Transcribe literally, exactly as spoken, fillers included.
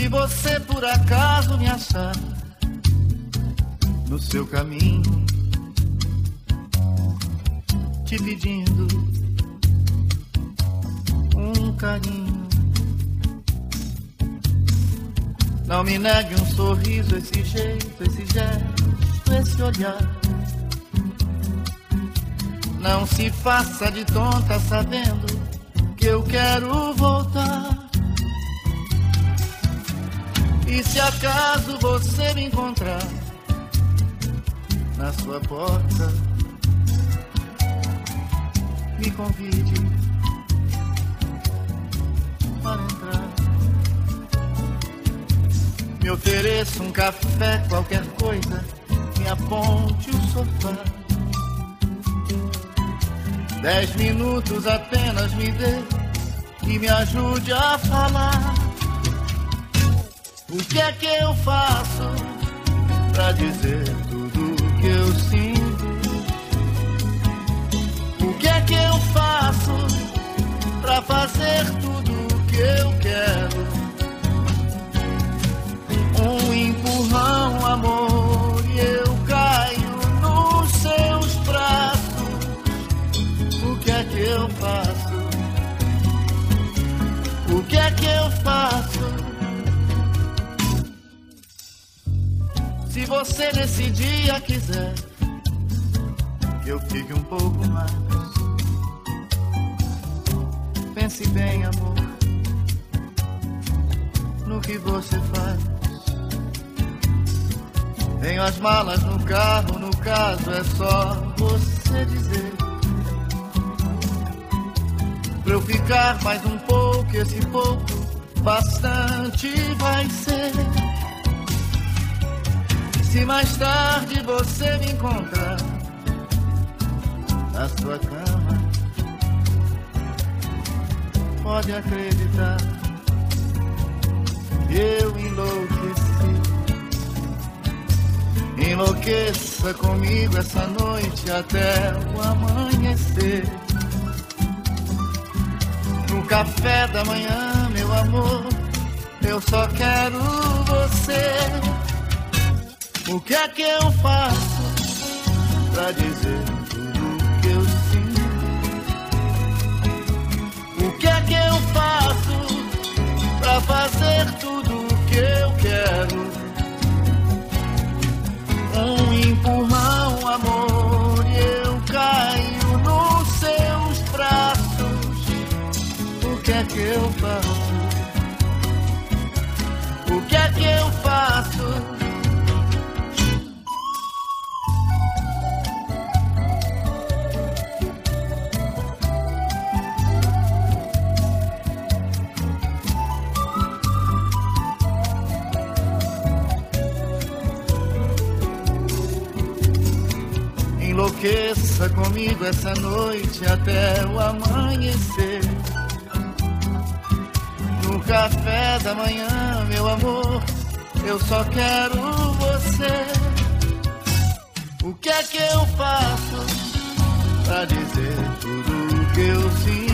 Se você por acaso me achar no seu caminho, te pedindo um carinho, não me negue um sorriso, esse jeito, esse gesto, esse olhar. Não se faça de tonta sabendo que eu quero voltar. E se acaso você me encontrar na sua porta, me convide para entrar. Me ofereça um café, qualquer coisa, me aponte o sofá. Dez minutos apenas me dê e me ajude a falar. O que é que eu faço pra dizer tudo o que eu sinto? O que é que eu faço pra fazer tudo o que eu quero? Um empurrão, amor, e eu caio nos seus braços. O que é que eu faço? O que é que eu faço? Se você nesse dia quiser que eu fique um pouco mais, pense bem, amor, no que você faz. Tenho as malas no carro, no caso é só você dizer pra eu ficar mais um pouco, esse pouco bastante vai ser. Se mais tarde você me encontrar na sua cama, pode acreditar, eu enlouqueci. Enlouqueça comigo essa noite até o amanhecer. No café da manhã, meu amor, eu só quero você. O que é que eu faço pra dizer tudo o que eu sinto? O que é que eu faço pra fazer tudo o que eu quero? Um empurrão, amor, e eu caio nos seus braços. O que é que eu faço? O que é que eu faço? Enlouqueça comigo essa noite até o amanhecer. No café da manhã, meu amor, eu só quero você. O que é que eu faço pra dizer tudo o que eu sinto?